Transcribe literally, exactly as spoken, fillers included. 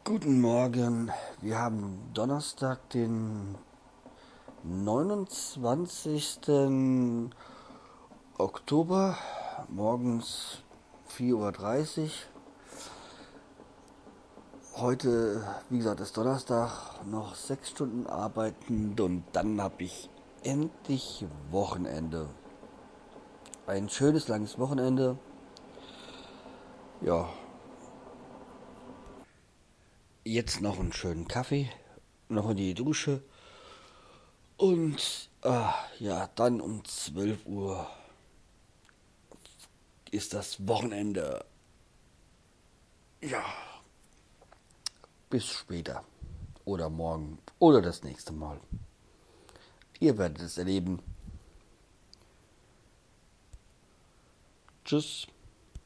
Guten Morgen, wir haben Donnerstag, den neunundzwanzigsten Oktober, morgens vier Uhr dreißig. Heute, wie gesagt, ist Donnerstag, noch sechs Stunden arbeiten und dann habe ich endlich Wochenende. Ein schönes, langes Wochenende. Ja, jetzt noch einen schönen Kaffee, noch in die Dusche und ah, ja, dann um zwölf Uhr ist das Wochenende. Ja, bis später. Oder morgen. Oder das nächste Mal. Ihr werdet es erleben. Tschüss.